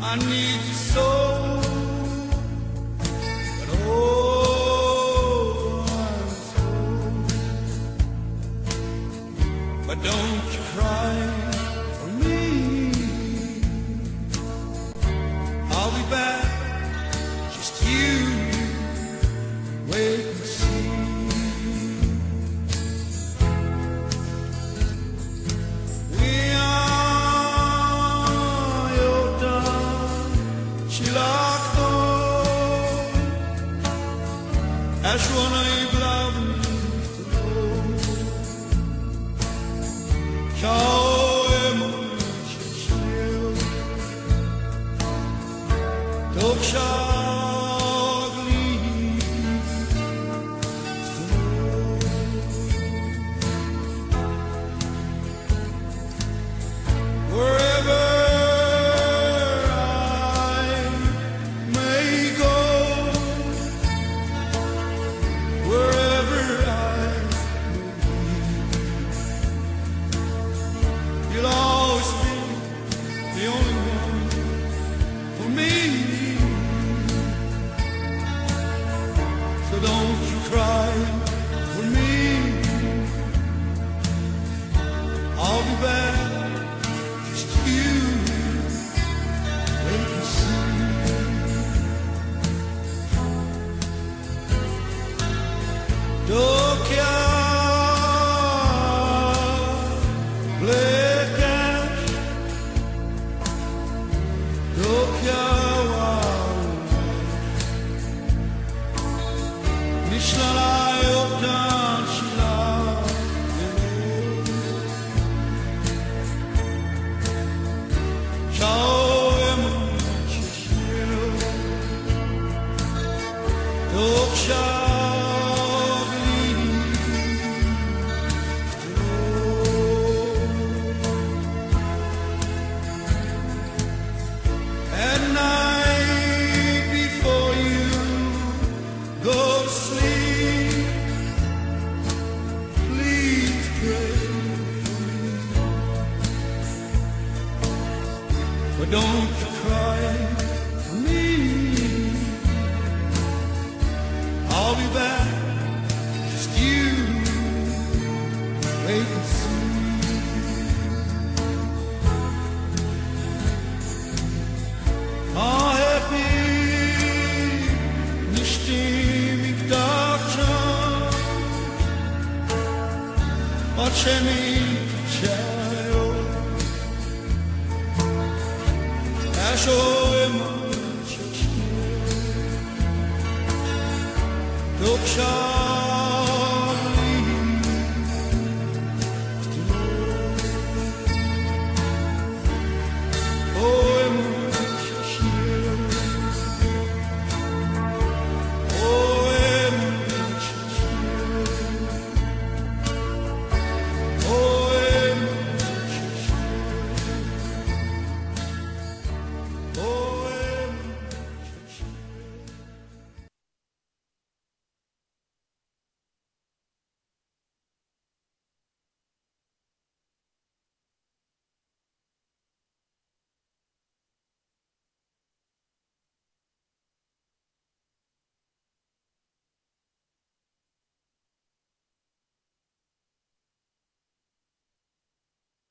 I need you so, but oh, I'm so. But don't you cry for me. I'll be back, just you wait and see. We are your done, she locked on. Aż ona i blawny Ciałem się śnił, to przagli wherever I may go, wherever I you'll always be the only one for me. So don't you cry for me. I'll be back, just you wait and see. At night before you go to sleep, please pray for me. But don't you cry for me. I'll be back, just you wait and see. Oczy mi ciało, aż ołym się śmieje,